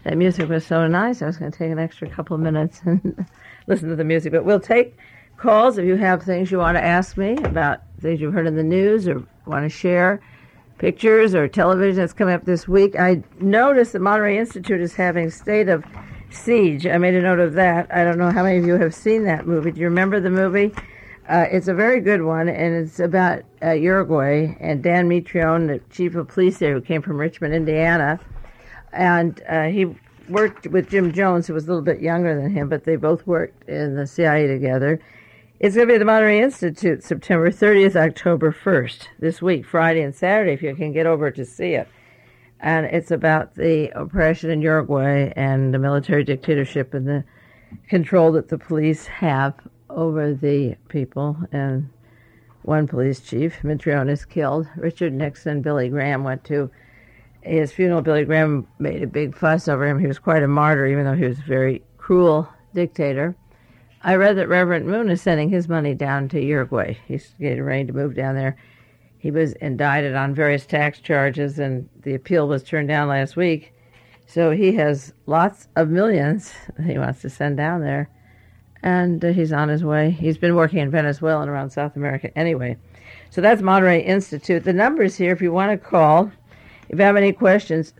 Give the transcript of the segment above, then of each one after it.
That music was so nice. I was going to take an extra couple of minutes and listen to the music. But we'll take calls if you have things you want to ask me about things you've heard in the news or want to share, pictures or television that's coming up this week. I noticed the Monterey Institute is having State of Siege. I made a note of that. I don't know how many of you have seen that movie. Do you remember the movie? It's a very good one, and it's about Uruguay and Dan Mitrione, the chief of police there, who came from Richmond, Indiana. And he worked with Jim Jones, who was a little bit younger than him, but they both worked in the CIA together. It's going to be at the Monterey Institute, September 30th, October 1st, this week, Friday and Saturday, if you can get over to see it. And it's about the oppression in Uruguay and the military dictatorship and the control that the police have over the people. And one police chief, Mitrione, is killed. Richard Nixon, Billy Graham went to his funeral. Billy Graham made a big fuss over him. He was quite a martyr, even though he was a very cruel dictator. I read that Reverend Moon is sending his money down to Uruguay. He's getting ready to move down there. He was indicted on various tax charges, and the appeal was turned down last week. So he has lots of millions he wants to send down there, and he's on his way. He's been working in Venezuela and around South America anyway. So that's Monterey Institute. The numbers here, if you want to call, if you have any questions,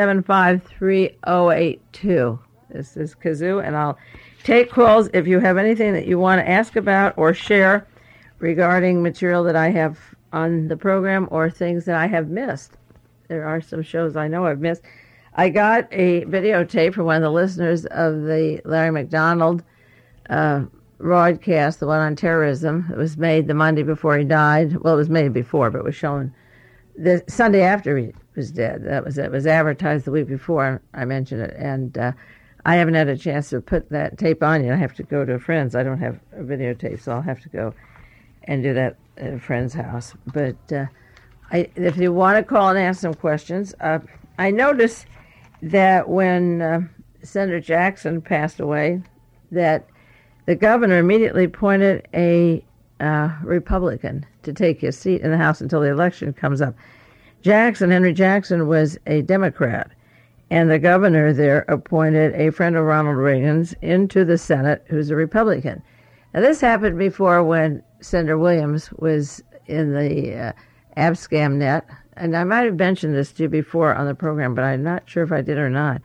375-3082. This is Kazoo, and I'll take calls if you have anything that you want to ask about or share regarding material that I have on the program or things that I have missed. There are some shows I know I've missed. I got a videotape from one of the listeners of the Larry McDonald broadcast, the one on terrorism. It was made the Monday before he died. Well, it was made before, but it was shown the Sunday after he was dead. It was advertised the week before I mentioned it, and I haven't had a chance to put that tape on yet. I have to go to a friend's. I don't have a videotape, so I'll have to go and do that at a friend's house. But if you want to call and ask some questions, I noticed that when Senator Jackson passed away, that the governor immediately appointed a Republican to take his seat in the House until the election comes up. Henry Jackson, was a Democrat. And the governor there appointed a friend of Ronald Reagan's into the Senate, who's a Republican. Now, this happened before when Senator Williams was in the Abscam net. And I might have mentioned this to you before on the program, but I'm not sure if I did or not.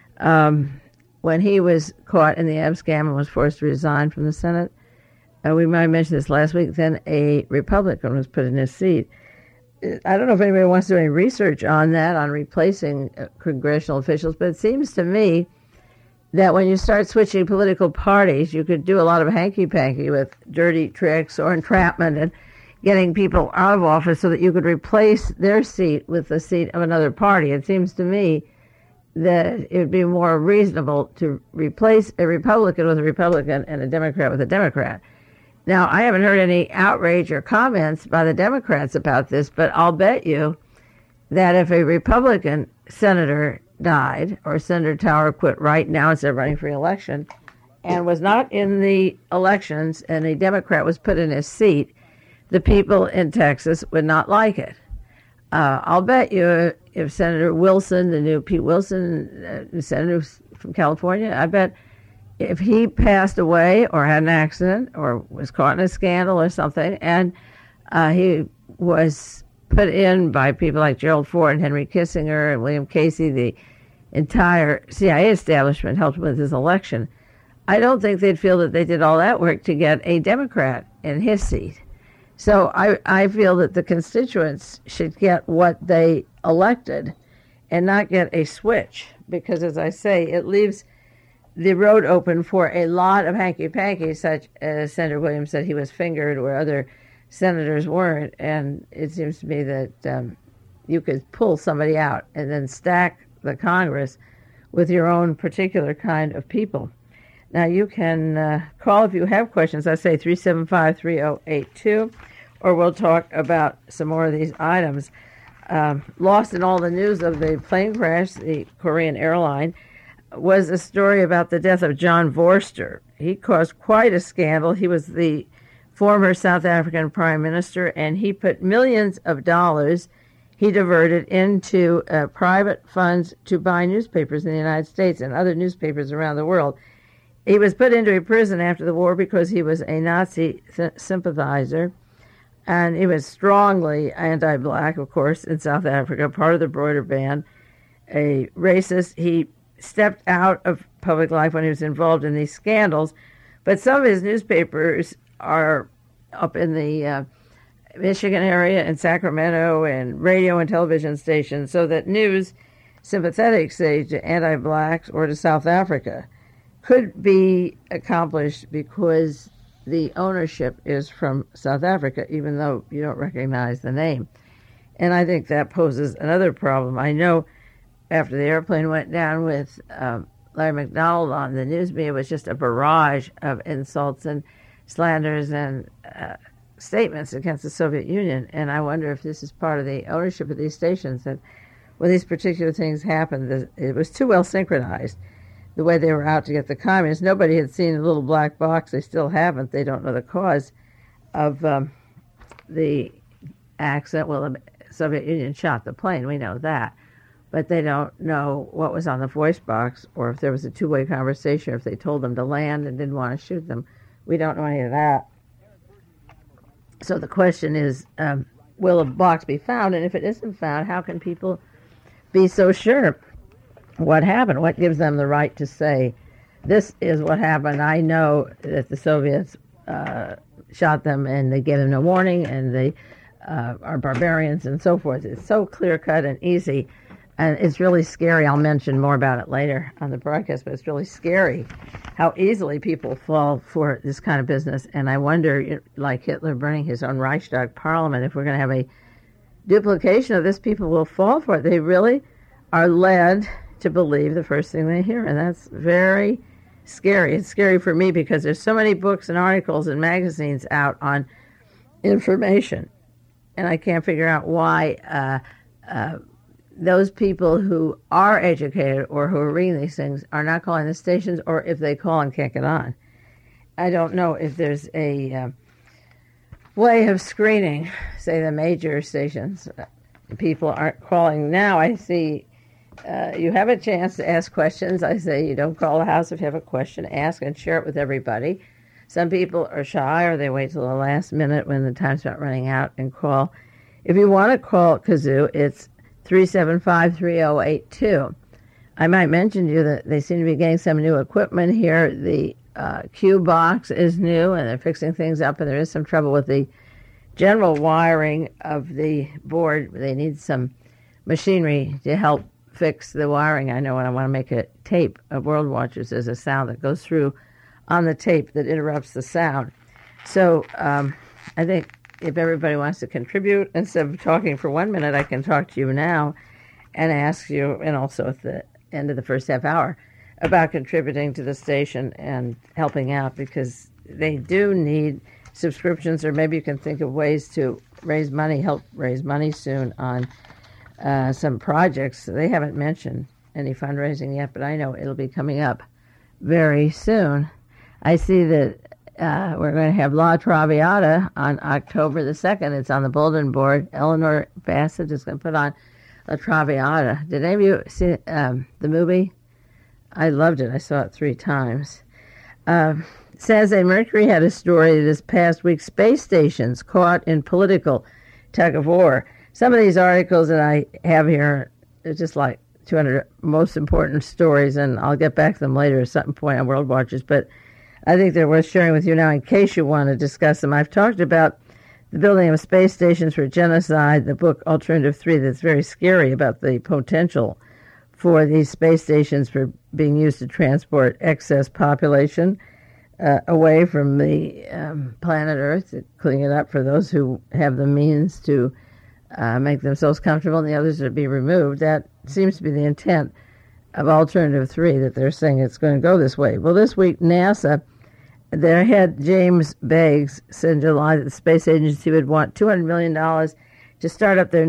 When he was caught in the Abscam and was forced to resign from the Senate, we might have mentioned this last week, then a Republican was put in his seat. I don't know if anybody wants to do any research on that, on replacing congressional officials, but it seems to me that when you start switching political parties, you could do a lot of hanky-panky with dirty tricks or entrapment and getting people out of office so that you could replace their seat with the seat of another party. It seems to me that it would be more reasonable to replace a Republican with a Republican and a Democrat with a Democrat. Now, I haven't heard any outrage or comments by the Democrats about this, but I'll bet you that if a Republican senator died, or Senator Tower quit right now instead of running for election, and was not in the elections, and a Democrat was put in his seat, the people in Texas would not like it. I'll bet you if Senator Wilson, the new Pete Wilson, the senator from California, I bet if he passed away or had an accident or was caught in a scandal or something, and he was put in by people like Gerald Ford and Henry Kissinger and William Casey, the entire CIA establishment helped with his election, I don't think they'd feel that they did all that work to get a Democrat in his seat. So I feel that the constituents should get what they elected and not get a switch, because, as I say, it leaves the road open for a lot of hanky-panky, such as Senator Williams said he was fingered where other senators weren't. And it seems to me that you could pull somebody out and then stack the Congress with your own particular kind of people. Now, you can call if you have questions. I say 375-3082, or we'll talk about some more of these items. Lost in all the news of the plane crash, the Korean airline, was a story about the death of John Vorster. He caused quite a scandal. He was the former South African prime minister, and he put millions of dollars he diverted into private funds to buy newspapers in the United States and other newspapers around the world. He was put into a prison after the war because he was a Nazi sympathizer, and he was strongly anti-black, of course, in South Africa, part of the Broider Band, a racist. He stepped out of public life when he was involved in these scandals, but some of his newspapers are up in the Michigan area and Sacramento and radio and television stations, so that news sympathetic, say, to anti-blacks or to South Africa could be accomplished because the ownership is from South Africa, even though you don't recognize the name. And I think that poses another problem. I know after the airplane went down with Larry McDonald on, the news media was just a barrage of insults and slanders and statements against the Soviet Union. And I wonder if this is part of the ownership of these stations, that when these particular things happened, it was too well synchronized. The way they were out to get the communists. Nobody had seen a little black box. They still haven't. They don't know the cause of the accident. Well, the Soviet Union shot the plane. We know that. But they don't know what was on the voice box, or if there was a two-way conversation, or if they told them to land and didn't want to shoot them. We don't know any of that. So the question is, will a box be found? And if it isn't found, how can people be so sure? What happened? What gives them the right to say, this is what happened? I know that the Soviets shot them and they gave them no warning and they are barbarians and so forth. It's so clear-cut and easy, and it's really scary. I'll mention more about it later on the broadcast, but it's really scary how easily people fall for this kind of business. And I wonder, like Hitler burning his own Reichstag parliament, if we're going to have a duplication of this, people will fall for it. They really are led to believe the first thing they hear, and that's very scary. It's scary for me because there's so many books and articles and magazines out on information, and I can't figure out why those people who are educated or who are reading these things are not calling the stations, or if they call and can't get on. I don't know if there's a way of screening, say, the major stations. People aren't calling now. I see you have a chance to ask questions. I say you don't call the house if you have a question. Ask and share it with everybody. Some people are shy or they wait till the last minute when the time's about running out and call. If you want to call Kazoo, it's 375-3082. I might mention to you that they seem to be getting some new equipment here. The Q box is new and they're fixing things up, and there is some trouble with the general wiring of the board. They need some machinery to help fix the wiring. I know when I want to make a tape of World Watchers, there's a sound that goes through on the tape that interrupts the sound. So I think if everybody wants to contribute, instead of talking for 1 minute, I can talk to you now and ask you, and also at the end of the first half hour, about contributing to the station and helping out, because they do need subscriptions, or maybe you can think of ways to raise money, help raise money soon on some projects. They haven't mentioned any fundraising yet, but I know it'll be coming up very soon. I see that we're going to have La Traviata on October the 2nd. It's on the bulletin board. Eleanor Bassett is going to put on La Traviata. Did any of you see the movie? I loved it. I saw it 3 times. Says a Mercury had a story this past week, space stations caught in political tug of war. Some of these articles that I have here are just like 200 most important stories, and I'll get back to them later at some point on World Watchers, but I think they're worth sharing with you now in case you want to discuss them. I've talked about the building of space stations for genocide, the book Alternative 3, that's very scary about the potential for these space stations for being used to transport excess population away from the planet Earth, cleaning it up for those who have the means to make themselves comfortable, and the others to be removed. That seems to be the intent of Alternative 3, that they're saying it's going to go this way. Well, this week, NASA, their head, James Beggs, said in July that the space agency would want $200 million to start up their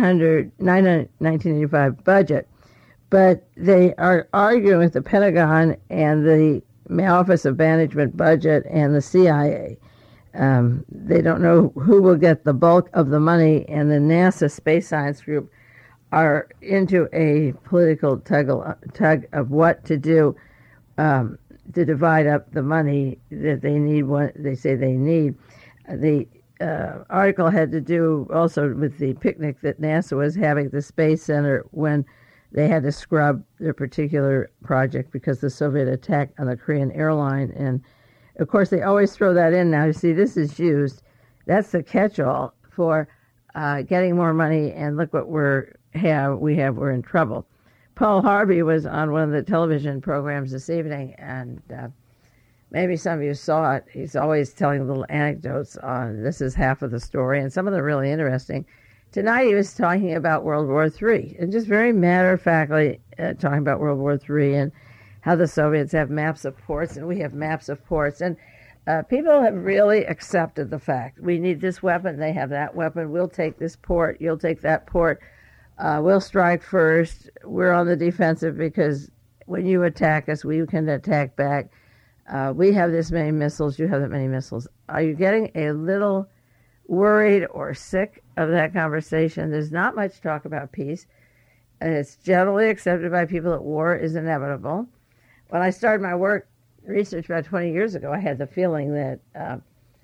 1985 budget. But they are arguing with the Pentagon and the Office of Management Budget and the CIA. They don't know who will get the bulk of the money, and the NASA Space Science Group are into a political tug of what to do to divide up the money that they need. What they say they need. The article had to do also with the picnic that NASA was having at the Space Center when they had to scrub their particular project because the Soviet attack on the Korean airline. And of course, they always throw that in now. You see, this is used. That's the catch-all for getting more money. And look what we're in trouble. Paul Harvey was on one of the television programs this evening, and maybe some of you saw it. He's always telling little anecdotes on this is half of the story, and some of them are really interesting. Tonight he was talking about World War III, and just very matter-of-factly talking about World War III and how the Soviets have maps of ports, and we have maps of ports. And people have really accepted the fact. We need this weapon, they have that weapon. We'll take this port, you'll take that port. We'll strike first. We're on the defensive because when you attack us, we can attack back. We have this many missiles, you have that many missiles. Are you getting a little worried or sick of that conversation? There's not much talk about peace. And it's generally accepted by people that war is inevitable. When I started my research about 20 years ago, I had the feeling that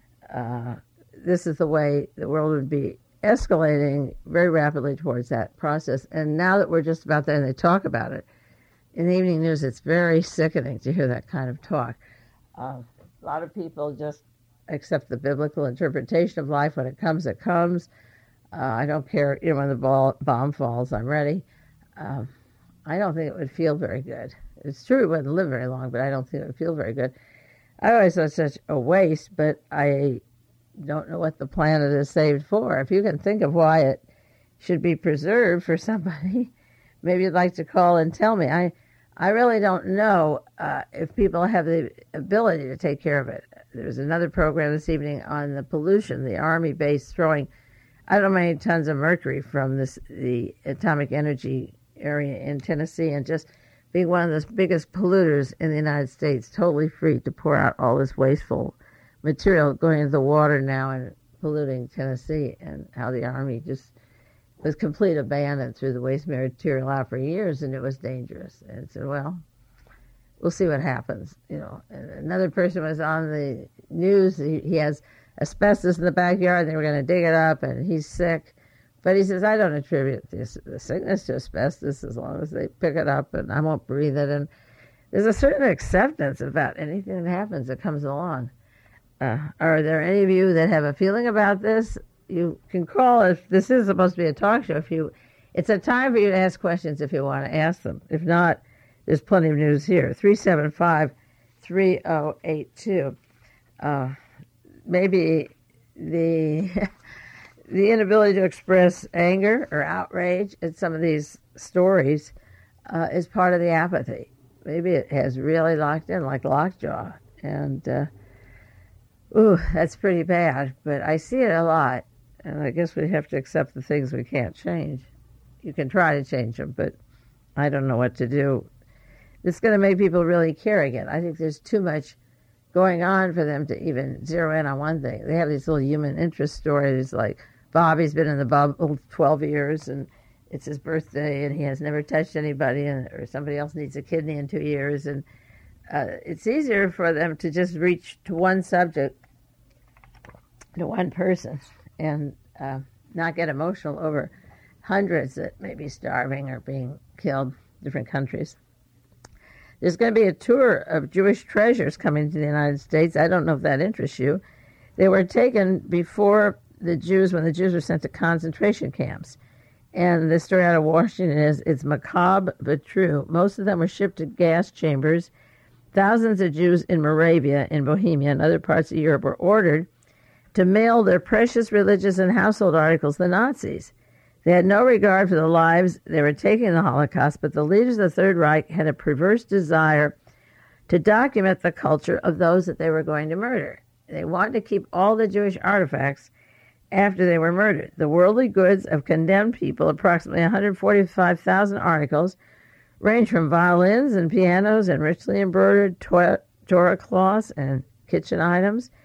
this is the way the world would be escalating very rapidly towards that process. And now that we're just about there and they talk about it, in the evening news, it's very sickening to hear that kind of talk. A lot of people just accept the biblical interpretation of life. When it comes, it comes. I don't care, when the bomb falls, I'm ready. I don't think it would feel very good. It's true it wouldn't live very long, but I don't think it would feel very good. I always thought it's such a waste, but I don't know what the planet is saved for. If you can think of why it should be preserved for somebody, maybe you'd like to call and tell me. I really don't know if people have the ability to take care of it. There's another program this evening on the pollution, the Army base throwing, I don't know how many tons of mercury from the atomic energy area in Tennessee, and just being one of the biggest polluters in the United States, totally free to pour out all this wasteful material going into the water now and polluting Tennessee, and how the Army just was complete abandon threw the waste material out for years, and it was dangerous. And said, well, we'll see what happens, And another person was on the news. He has asbestos in the backyard. They were going to dig it up, and he's sick. But he says, I don't attribute the sickness to asbestos as long as they pick it up, and I won't breathe it. And there's a certain acceptance about anything that happens that comes along. Are there any of you that have a feeling about this? You can call if this is supposed to be a talk show. It's a time for you to ask questions if you want to ask them. If not, there's plenty of news here. 375-3082. Maybe the inability to express anger or outrage at some of these stories is part of the apathy. Maybe it has really locked in like lockjaw. And, that's pretty bad. But I see it a lot. And I guess we have to accept the things we can't change. You can try to change them, but I don't know what to do. It's going to make people really care again. I think there's too much going on for them to even zero in on one thing. They have these little human interest stories like Bobby's been in the bubble 12 years and it's his birthday and he has never touched anybody, or somebody else needs a kidney in 2 years. And it's easier for them to just reach to one subject, to one person, and not get emotional over hundreds that may be starving or being killed in different countries. There's going to be a tour of Jewish treasures coming to the United States. I don't know if that interests you. They were taken before when the Jews were sent to concentration camps. And the story out of Washington is, it's macabre but true. Most of them were shipped to gas chambers. Thousands of Jews in Moravia, in Bohemia, and other parts of Europe were ordered to mail their precious religious and household articles to the Nazis. They had no regard for the lives they were taking in the Holocaust, but the leaders of the Third Reich had a perverse desire to document the culture of those that they were going to murder. They wanted to keep all the Jewish artifacts after they were murdered. The worldly goods of condemned people, approximately 145,000 articles, range from violins and pianos and richly embroidered Torah cloths and kitchen items,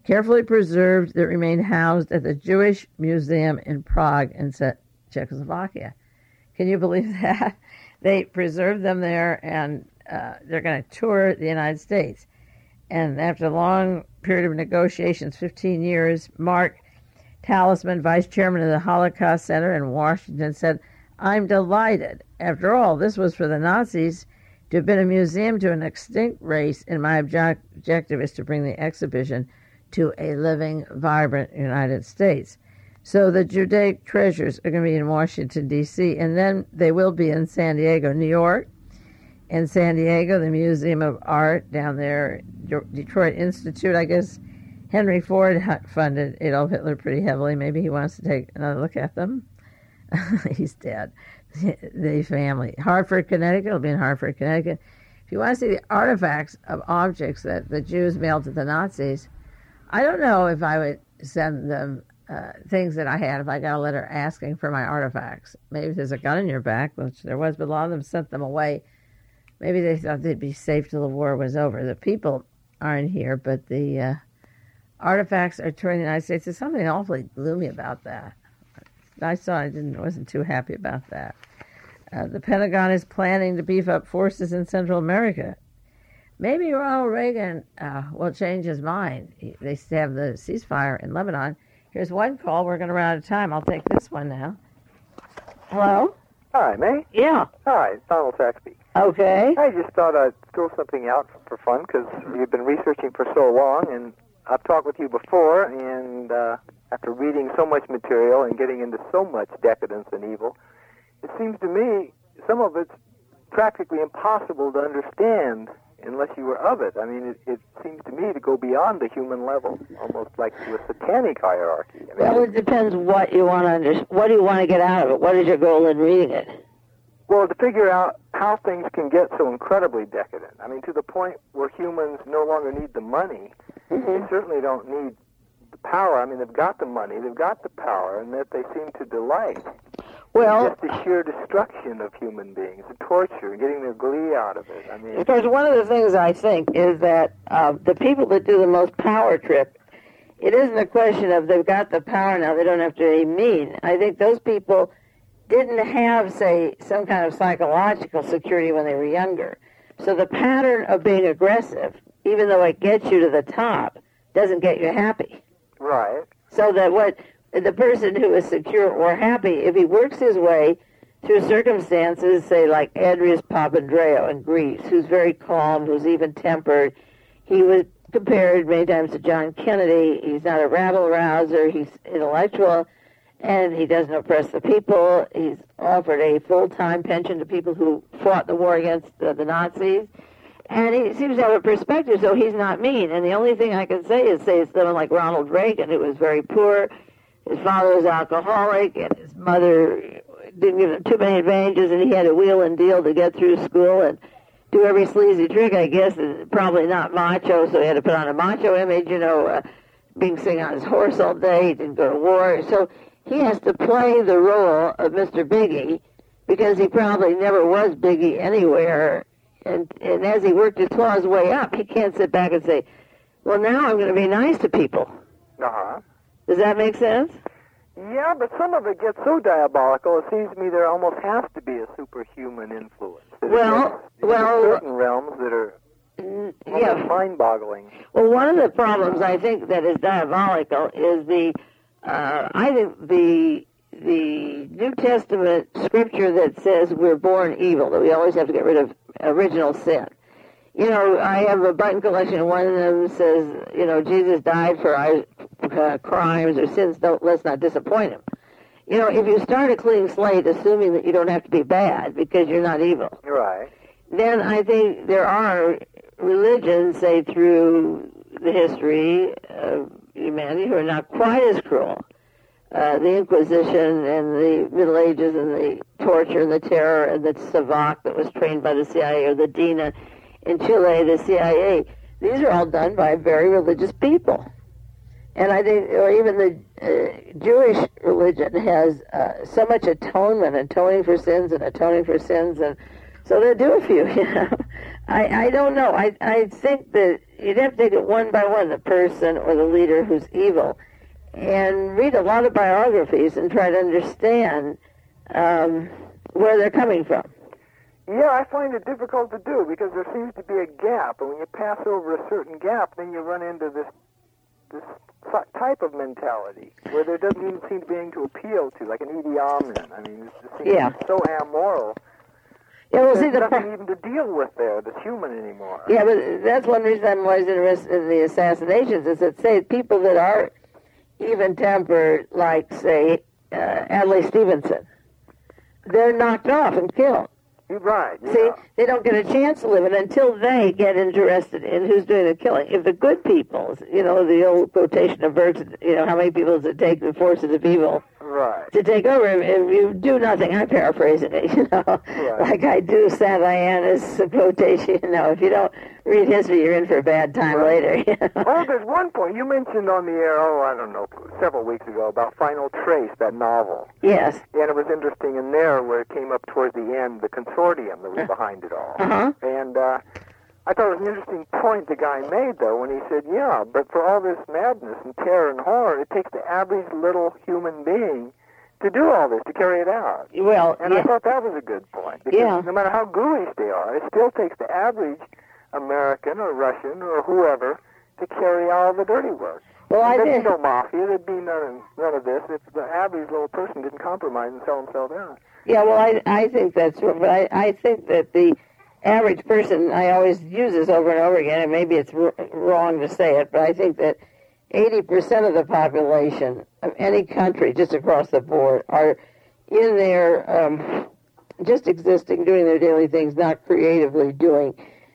carefully preserved that remain housed at the Jewish Museum in Prague in Czechoslovakia. Can you believe that? They preserved them there, and they're going to tour the United States. And after a long period of negotiations, 15 years, Mark Talisman, vice chairman of the Holocaust Center in Washington, said, "I'm delighted. After all, this was for the Nazis to have been a museum to an extinct race, and my objective is to bring the exhibition to a living, vibrant United States." So the Judaic treasures are going to be in Washington, D.C., and then they will be in San Diego, New York. In San Diego, the Museum of Art down there, Detroit Institute, I guess Henry Ford funded Adolf Hitler pretty heavily. Maybe he wants to take another look at them. He's dead. The family. Hartford, Connecticut, will be in Hartford, Connecticut. If you want to see the artifacts of objects that the Jews mailed to the Nazis, I don't know if I would send them things that I had if I got a letter asking for my artifacts. Maybe there's a gun in your back, which there was, but a lot of them sent them away. Maybe they thought they'd be safe till the war was over. The people aren't here, but the artifacts are touring the United States. There's something awfully gloomy about that. I wasn't too happy about that. The Pentagon is planning to beef up forces in Central America. Maybe Ronald Reagan will change his mind. They have the ceasefire in Lebanon. Here's one call. We're going to run out of time. I'll take this one now. Hello? Hi, May? Yeah. Hi, it's Donald Saxby. Okay. I just thought I'd throw something out for fun because you've been researching for so long, and I've talked with you before, and after reading so much material and getting into so much decadence and evil, it seems to me some of it's practically impossible to understand unless you were of it. I mean, it seems to me to go beyond the human level, almost like to a satanic hierarchy. I mean, well, it depends what you want to understand. What do you want to get out of it? What is your goal in reading it? Well, to figure out how things can get so incredibly decadent. I mean, to the point where humans no longer need the money. Mm-hmm. They certainly don't need the power. I mean, they've got the money, they've got the power, and that they seem to delight. Well, just the sheer destruction of human beings, the torture, getting their glee out of it. I mean, because one of the things I think is that the people that do the most power trip, it isn't a question of they've got the power now, they don't have to be mean. I think those people didn't have, say, some kind of psychological security when they were younger. So the pattern of being aggressive, even though it gets you to the top, doesn't get you happy. Right. So that what the person who is secure or happy, if he works his way through circumstances, say like Andreas Papandreou in Greece, who's very calm, who's even-tempered, he was compared many times to John Kennedy. He's not a rabble-rouser, he's intellectual, and he doesn't oppress the people. He's offered a full-time pension to people who fought the war against the Nazis. And he seems to have a perspective, so he's not mean. And the only thing I can say is someone like Ronald Reagan, who was very poor. His father was alcoholic, and his mother didn't give him too many advantages, and he had to wheel and deal to get through school and do every sleazy trick, I guess, and probably not macho, so he had to put on a macho image, being sitting on his horse all day. He didn't go to war. So he has to play the role of Mr. Biggie because he probably never was Biggie anywhere. And as he worked his claws way up, he can't sit back and say, well, now I'm going to be nice to people. Uh-huh. Does that make sense? Yeah, but some of it gets so diabolical, it seems to me there almost has to be a superhuman influence. Well, certain realms that are mind-boggling. Well, one of the problems I think that is diabolical is I think the New Testament scripture that says we're born evil, that we always have to get rid of original sin. I have a button collection, and one of them says, Jesus died for our crimes or sins. Let's not disappoint him. If you start a clean slate, assuming that you don't have to be bad because you're not evil, right? Then I think there are religions, say through the history of humanity, who are not quite as cruel. The Inquisition and the Middle Ages and the torture and the terror and the SAVAK that was trained by the CIA, or the DINA in Chile, the CIA. These are all done by very religious people. And I think, or even the Jewish religion has so much atoning for sins and So they'll do a few, you know. I don't know. I think that you'd have to take it one by one, the person or the leader who's evil, and read a lot of biographies and try to understand where they're coming from. Yeah, I find it difficult to do because there seems to be a gap, and when you pass over a certain gap, then you run into this type of mentality where there doesn't even seem to be anything to appeal to, like an Idi Amin. I mean, it just seems to be so amoral. Yeah, well, there's nothing even to deal with there that's human anymore. Yeah, but that's one reason I'm always interested in the assassinations, is that, say, people that are even-tempered, like, say, Adlai Stevenson, they're knocked off and killed. You're right. Yeah. See, they don't get a chance to live, and until they get interested in who's doing the killing. If the good people, you know, the old quotation of Burke's, you know, how many people does it take the forces of evil to take over? If you do nothing, I'm paraphrasing it, you know, like I do Santayana's quotation, you know, if you don't read history, you're in for a bad time later. You know? Oh, there's one point you mentioned on the air, I don't know, several weeks ago about Final Trace, that novel. Yes. And it was interesting in there where it came up towards the end, the consortium that was behind it all. And I thought it was an interesting point the guy made, though, when he said, yeah, but for all this madness and terror and horror, it takes the average little human being to do all this, to carry it out. Well, and I thought that was a good point. Because no matter how ghoulish they are, it still takes the average American or Russian or whoever to carry all the dirty work. Well, there'd be no mafia, there'd be none of this if the average little person didn't compromise and sell himself out. Yeah, well, I think that's true, but I think that the average person, I always use this over and over again, and maybe it's wrong to say it, but I think that 80% of the population of any country, just across the board, are in there just existing, doing their daily things, not creatively doing,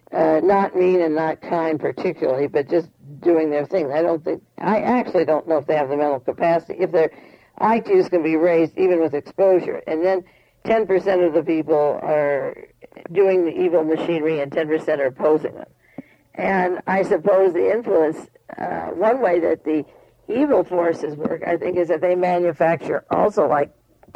not mean and not kind particularly, but just doing their thing. I actually don't know if they have the mental capacity, if their IQs can be raised even with exposure. And then 10% of the people are doing the evil machinery and 10% are opposing them. And I suppose the influence, one way that the evil forces work, I think, is that they manufacture also like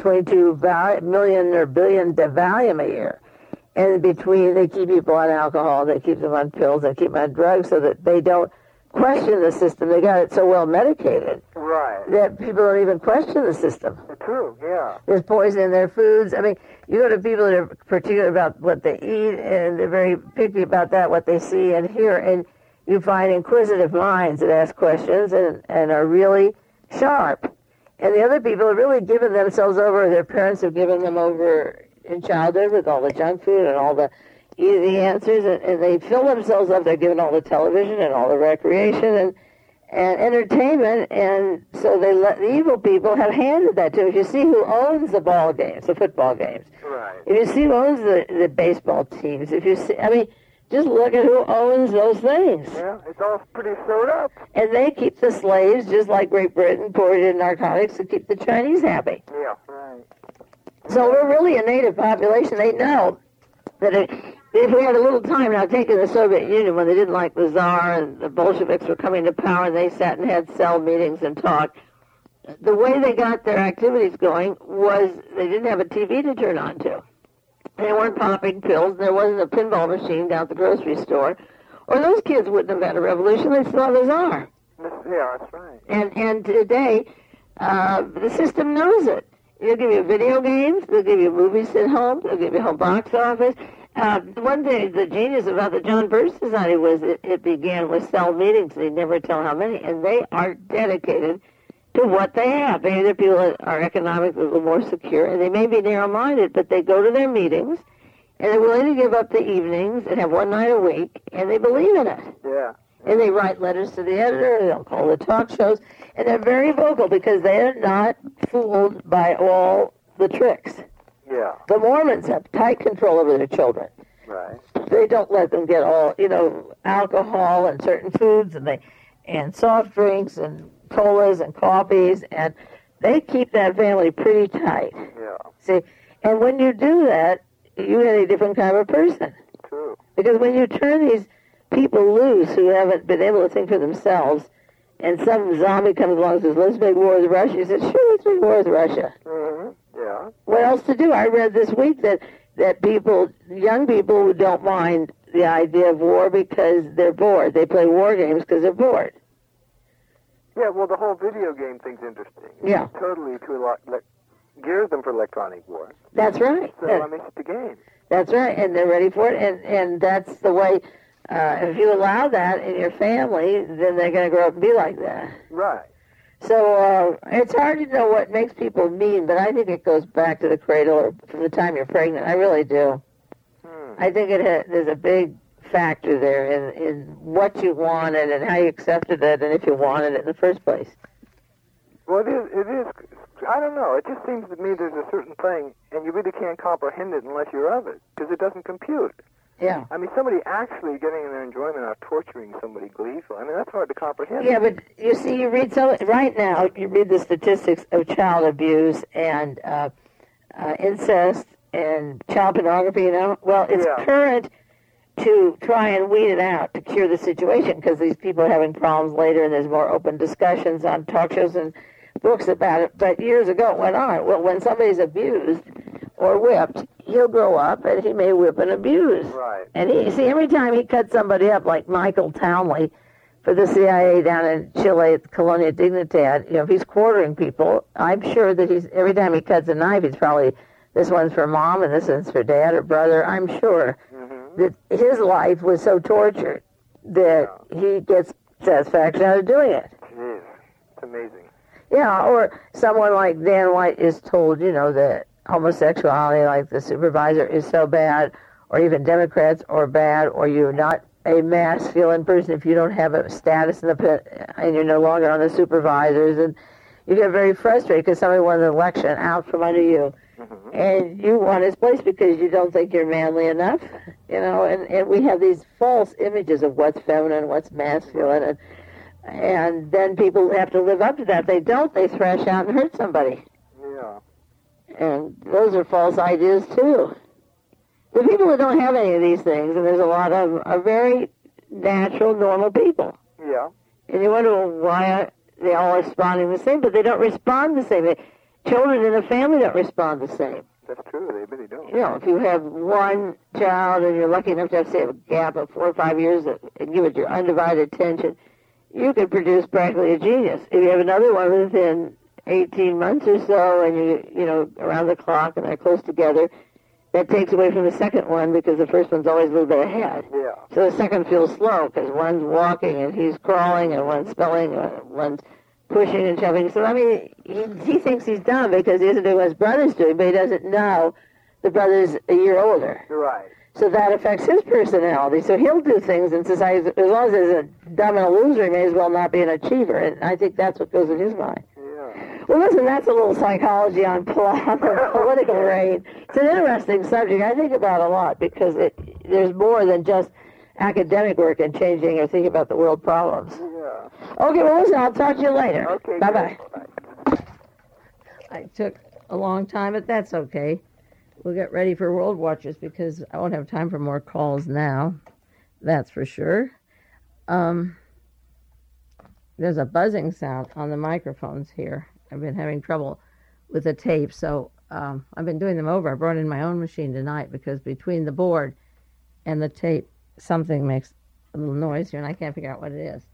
22 million or billion Valium a year. And in between, they keep people on alcohol, they keep them on pills, they keep them on drugs so that they don't question the system. They got it so well medicated that people don't even question the system. True, yeah. There's poison in their foods. I mean, you go to people that are particular about what they eat, and they're very picky about that, what they see and hear, and you find inquisitive minds that ask questions and are really sharp. And the other people have really given themselves over, their parents have given them over in childhood with all the junk food and all the easy answers, and they fill themselves up. They're given all the television and all the recreation and entertainment, and so they let the evil people have handed that to them. If you see who owns the ball games, the football games, if you see who owns the baseball teams, if you see, I mean, just look at who owns those things. Yeah, it's all pretty sewed up. And they keep the slaves, just like Great Britain poured in narcotics to keep the Chinese happy. Yeah, right. So we're really a native population. They know that if we had a little time now, taking the Soviet Union when they didn't like the Tsar and the Bolsheviks were coming to power and they sat and had cell meetings and talked, the way they got their activities going was they didn't have a TV to turn on to. They weren't popping pills. There wasn't a pinball machine down at the grocery store. Or those kids wouldn't have had a revolution. They saw the Tsar. Yeah, that's right. And today, the system knows it. They'll give you video games. They'll give you movies at home. They'll give you home box office. One thing, the genius about the John Birch Society was it began with cell meetings. They never tell how many. And they are dedicated to what they have. Maybe they're people that are economically a little more secure, and they may be narrow-minded, but they go to their meetings, and they're willing to give up the evenings and have one night a week, and they believe in it. Yeah. And they write letters to the editor, they'll call the talk shows, and they're very vocal because they're not fooled by all the tricks. Yeah. The Mormons have tight control over their children. Right. They don't let them get all, alcohol and certain foods and soft drinks and colas and coffees, and they keep that family pretty tight. Yeah. See, and when you do that, you get a different kind of person. True. Because when you turn these people loose who haven't been able to think for themselves, and some zombie comes along and says, let's make war with Russia, you say, sure, let's make war with Russia. Mm-hmm. Yeah. What else to do? I read this week that that young people who don't mind the idea of war because they're bored. They play war games because they're bored. Yeah, well, the whole video game thing's interesting. Yeah. It totally gears them for electronic war. That's right. So, I mean, it's the game. That's right, and they're ready for it, and that's the way, if you allow that in your family, then they're going to grow up and be like that. Right. So it's hard to know what makes people mean, but I think it goes back to the cradle or from the time you're pregnant. I really do. I think there's a big factor there in what you wanted and how you accepted it and if you wanted it in the first place. Well, it is. I don't know. It just seems to me there's a certain thing, and you really can't comprehend it unless you're of it, because it doesn't compute. Yeah. I mean, somebody actually getting their enjoyment out of torturing somebody gleeful. I mean, that's hard to comprehend. Yeah, but you see, right now, you read the statistics of child abuse and incest and child pornography, you know? Well, it's current to try and weed it out to cure the situation because these people are having problems later and there's more open discussions on talk shows and books about it. But years ago it went on. Well, when somebody's abused or whipped, he'll grow up and he may whip and abuse. Right. And every time he cuts somebody up, like Michael Townley for the CIA down in Chile at Colonia Dignidad, if he's quartering people, I'm sure that every time he cuts a knife, he's probably, this one's for mom and this one's for dad or brother. I'm sure that his life was so tortured that he gets satisfaction out of doing it. Jeez, it's amazing. Yeah, or someone like Dan White is told, that homosexuality, like the supervisor, is so bad, or even Democrats are bad, or you're not a masculine person if you don't have a status and you're no longer on the supervisors, and you get very frustrated because somebody won an election out from under you, and you want his place because you don't think you're manly enough, and we have these false images of what's feminine, what's masculine, and then people have to live up to that. They don't, they thrash out and hurt somebody. Yeah. And those are false ideas, too. The people that don't have any of these things, and there's a lot of them, are very natural, normal people. Yeah. And you wonder why they all are responding the same, but they don't respond the same. Children in a family don't respond the same. That's true. They really don't. If you have one child and you're lucky enough to have, say, a gap of 4 or 5 years and give it your undivided attention, you could produce practically a genius. If you have another one within 18 months or so and you around the clock and they're close together, that takes away from the second one because the first one's always a little bit ahead. Yeah. So the second feels slow because one's walking and he's crawling and one's spelling and one's pushing and shoving. So, he thinks he's dumb because he doesn't do what his brother's doing, but he doesn't know the brother's a year older. Right. So that affects his personality. So he'll do things in society. As long as there's a dumb and a loser, he may as well not be an achiever. And I think that's what goes in his mind. Yeah. Well, listen, that's a little psychology on the political reign. It's an interesting subject. I think about it a lot because there's more than just academic work in changing or thinking about the world problems. Yeah. Okay, well, listen, I'll talk to you later. Okay. Bye-bye. Bye. I took a long time, but that's okay. We'll get ready for World Watchers because I won't have time for more calls now. That's for sure. There's a buzzing sound on the microphones here. I've been having trouble with the tape, so I've been doing them over. I brought in my own machine tonight because between the board and the tape, something makes a little noise here, and I can't figure out what it is.